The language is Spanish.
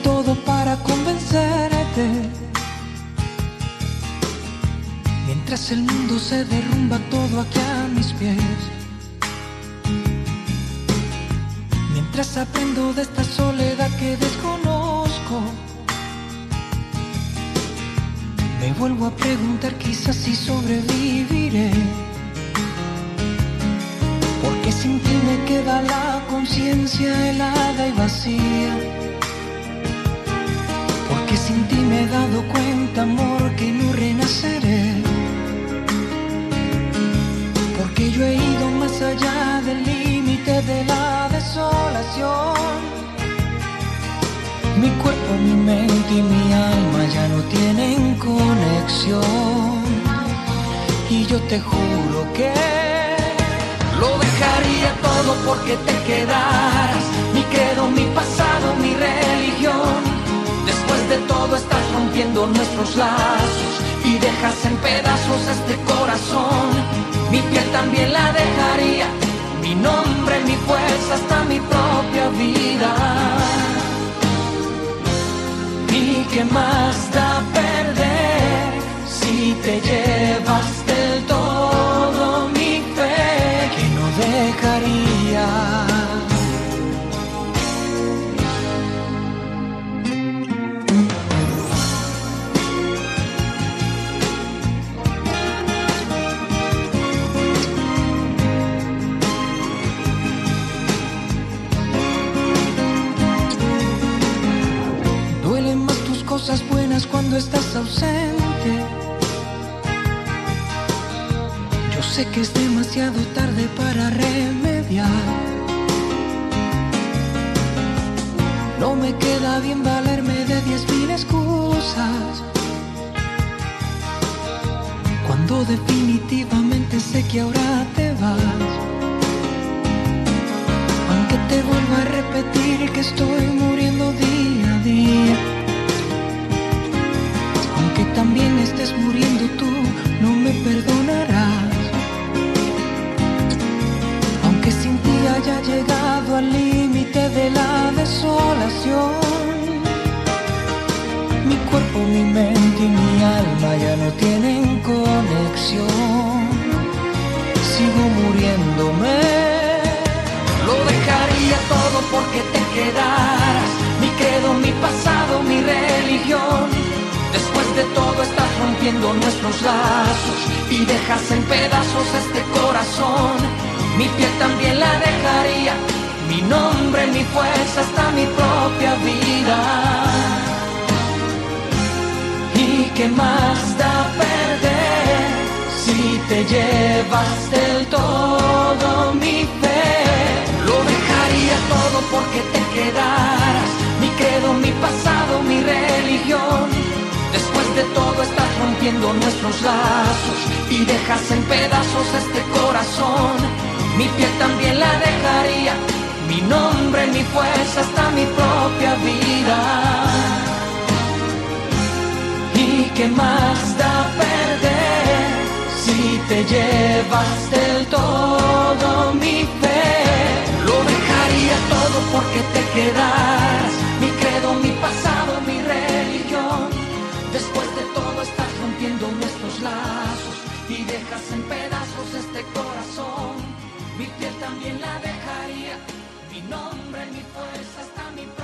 todo para convencerte. Mientras el mundo se derrumba todo aquí a mis pies. Mientras aprendo de esta soledad que desconozco, me vuelvo a preguntar quizás si sobreviviré. Porque sin ti me queda la conciencia helada y vacía. Porque sin ti me he dado cuenta, amor, que no renaceré. Porque yo he ido más allá del límite de la desolación. Mi cuerpo, mi mente y mi alma ya no tienen conexión. Y yo te juro que lo dejaría todo porque te quedaras. Mi credo, mi pasado, mi religión. Después de todo estás rompiendo nuestros lazos y dejas en pedazos este corazón. Mi piel también la dejaría, mi nombre, mi fuerza, hasta mi propia vida. ¿Y qué más da perder si te llevas del todo mi fe que no dejaría? Cosas buenas cuando estás ausente. Yo sé que es demasiado tarde para remediar. No me queda bien valerme de 10.000 excusas, cuando definitivamente sé que ahora te vas. Aunque te vuelva a repetir que estoy muriendo día a día. Aunque también estés muriendo tú, no me perdonarás. Aunque sin ti haya llegado al límite de la desolación. Mi cuerpo, mi mente y mi alma ya no tienen conexión. Sigo muriéndome. Lo dejaría todo porque te quedaras. Mi credo, mi pasado, mi religión. Después de todo estás rompiendo nuestros lazos y dejas en pedazos este corazón. Mi piel también la dejaría, mi nombre, mi fuerza, hasta mi propia vida. ¿Y qué más da perder si te llevas del todo mi fe? Lo dejaría todo porque te quedaras. Mi credo, mi pasado, mi religión. Después de todo estás rompiendo nuestros lazos y dejas en pedazos este corazón. Mi piel también la dejaría, mi nombre, mi fuerza, hasta mi propia vida. ¿Y qué más da perder si te llevas del todo mi fe? Lo dejaría todo porque te quedaras. Mi credo, mi pasado, mi religión. Después de todo estás rompiendo nuestros lazos y dejas en pedazos este corazón. Mi piel también la dejaría, mi nombre, mi fuerza, hasta mi